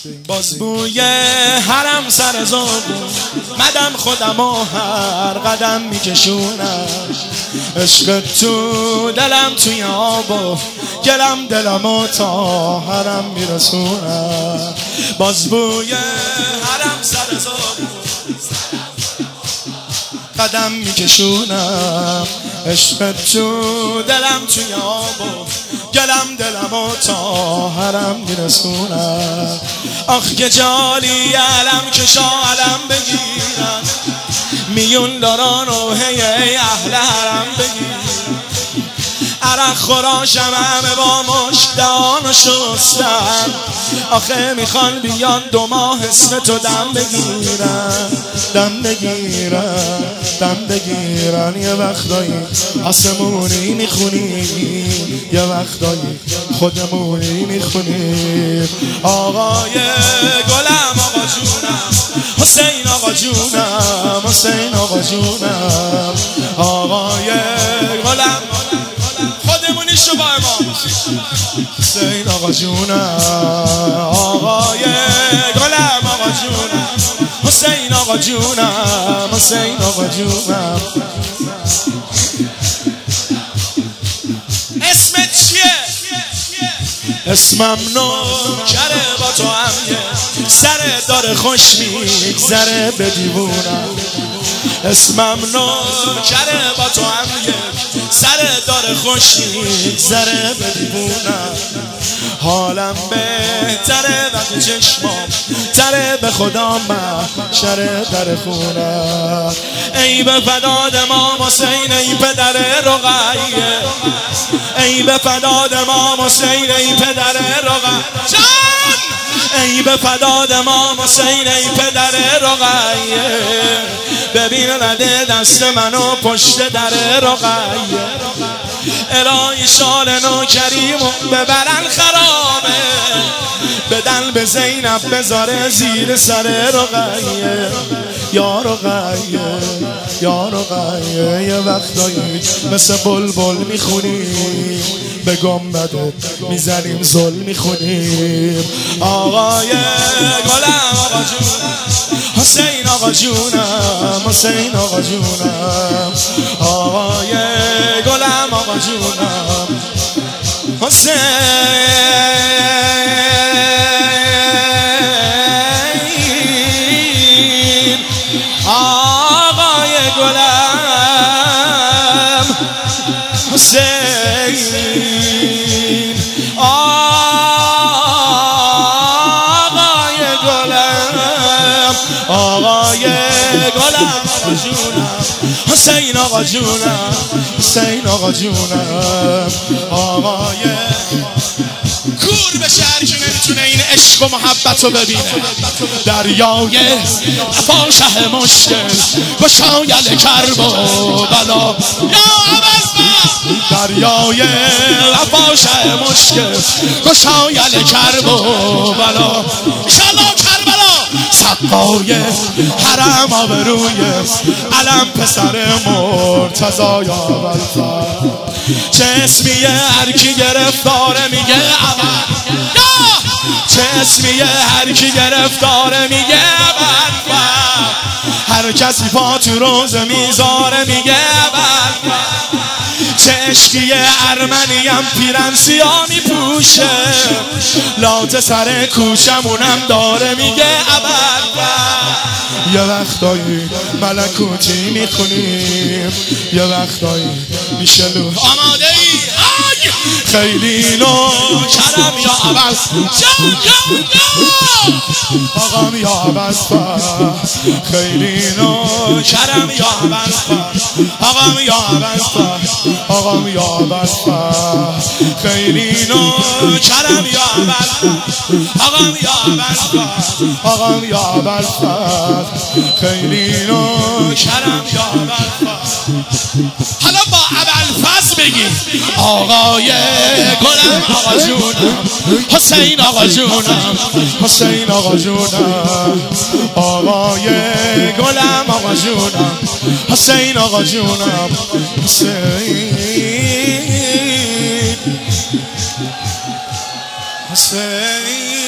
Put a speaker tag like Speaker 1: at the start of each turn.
Speaker 1: باز بوی حرم سر زبون مدم خودم و هر قدم میکشونم. عشق تو دلم توی آب و گلم دلمو تا حرم میرسونم. باز بوی حرم سر زبون قدم میکشونم. عشق تو دلم توی آب و گلم دلمو تا حرم میرسونم. آخ که جالی علم کشا علم بگیرن میون داران و هی اهل حرم بگیرن. عرق خوراشم همه با مشک دهان و شستن. آخه میخوان بیان 2 ماه اسم تو دم بگیرن. دم بگیرن دم بگیرن. یه وقتایی آسمونی میخونی یه وقتایی خودمونی میخونی. آقای گلم آقا جونم حسین آقا جونم حسین آقا جونم. آقای گلم خودمونی شو با امام حسین آقا جونم. آقای گلم آقا جونم حسین آقا جونم حسین آقا جونم. اسمت چیه؟ اسمم نوکره با تو هم یه سر داره خوش میگذره به دیوونم. اسمم نوکره با تو هم یه سر داره خوش میگذره به دیوونم. حالم بهتره وقتی چشمام تره به خدا محشره در خونم. ای به فداد امام حسین ای پدر رقیه. ای به فداد امام حسین ای پدر رقیه جان. ای به فداد امام حسین ای پدر رقیه. ببین رده دست منو پشت در رقیه. الهی شال نوکریمو ببرن خرامه. بدن به زینب بذاره زیر سر رقیه. یا رقیه یا رقیه. یه وقتایی مثل بلبل میخونی به گنبدت میزنیم زل میخونیم. آقای گلم آقا جونم حسین آقا جونم حسین آقا جونم. آقای گلم آقا جونم حسین آقای گلم حسین آقای گلم آقای گلم آقا جونم حسین آقا جونم حسین آقا جونم. آقای کور به شهر که نمیتونه این عشق و محبت رو ببینه. دریای وفا شه مشکل گشایل کرب و بلا. یا دریای وفا شه مشکل گشایل کرب و بلا. انشالله کربلا سقای حرم آبروی علم پسر مرتضی یا ابوالفضل. چه اسمیه هر کی گرفتاره میگه اول. چه اسمیه هر کی گرفتاره میگه اول. هر کسی پا تو روز میذاره میگه اول. چه عشقیه ارمنیم پیرن سیاه میپوشه. لاته سر کوشمونم داره میگه اول. یه وقتایی ملکوتی میخونیم یه وقتایی میشه لوح. آماده ای؟ خیلی نوکرم یا عوض آقام یا عوض خیلی نوکرم یا عوض آقام یا عوض آقام یا عوض خیلی نوکرم یا عوض آقام یا عوض آقام یا عوض خیلی نوکرم یا عوض. حالا با ابوالفضل بگیم آقای گلم آقا جونم حسین آقا جونم حسین آقا جونم. آقای گلم آقا جونم حسین آقا جونم حسین حسین